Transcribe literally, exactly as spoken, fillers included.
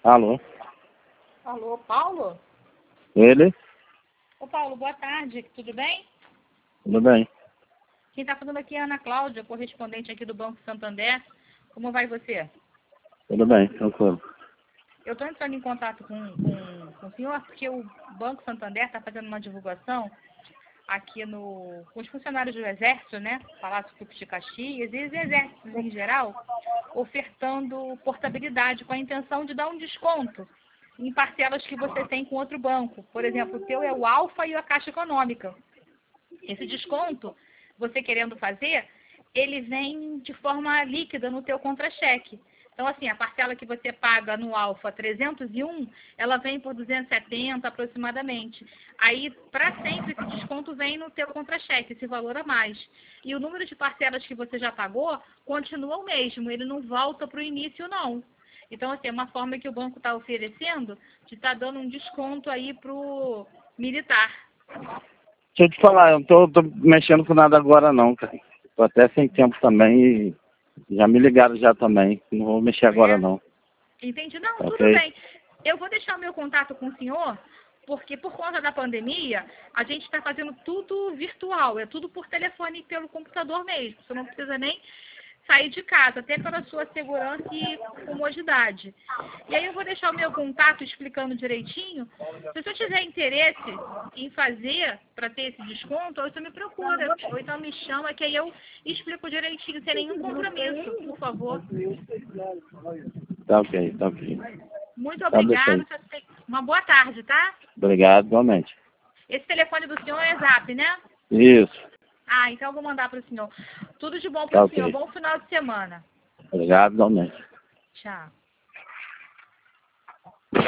Alô? Alô, Paulo? Ele? Ô, Paulo, boa tarde, tudo bem? Tudo bem. Quem está falando aqui é a Ana Cláudia, correspondente aqui do Banco Santander. Como vai você? Tudo bem, tranquilo. Eu estou entrando em contato com, com, com o senhor porque o Banco Santander está fazendo uma divulgação aqui no, com os funcionários do Exército, né? Palácio Duque de Caxias e os exércitos em geral, ofertando portabilidade com a intenção de dar um desconto em parcelas que você tem com outro banco. Por exemplo, o teu é o Alfa e a Caixa Econômica. Esse desconto, você querendo fazer, ele vem de forma líquida no teu contra-cheque. Então, assim, a parcela que você paga no Alfa trezentos e um, ela vem por duzentos e setenta aproximadamente. Aí, para sempre, esse desconto vem no teu contra-cheque, esse valor a mais. E o número de parcelas que você já pagou continua o mesmo, ele não volta para o início, não. Então, assim, é uma forma que o banco está oferecendo de estar tá dando um desconto aí para o militar. Deixa eu te falar, eu não tô, tô mexendo com nada agora não, cara. Tô até sem tempo também e já me ligaram já também. Não vou mexer agora É? não. Entendi. Não, Ok? tudo bem. Eu vou deixar o meu contato com o senhor, porque por conta da pandemia, a gente está fazendo tudo virtual, é tudo por telefone e pelo computador mesmo. Você não precisa nem sair de casa, até pela sua segurança e comodidade. E aí eu vou deixar o meu contato explicando direitinho. Se você tiver interesse em fazer para ter esse desconto, ou você me procura, ou então me chama, que aí eu explico direitinho, sem nenhum compromisso, por favor. Tá ok, tá ok. Muito Tá, deixa obrigada. aí. Você tem uma boa tarde, tá? Obrigado, igualmente. Esse telefone do senhor é Zap, né? Isso. Ah, então eu vou mandar para o senhor. Tudo de bom Tá para o senhor. ok. Bom final de semana. Obrigado, igualmente. Tchau.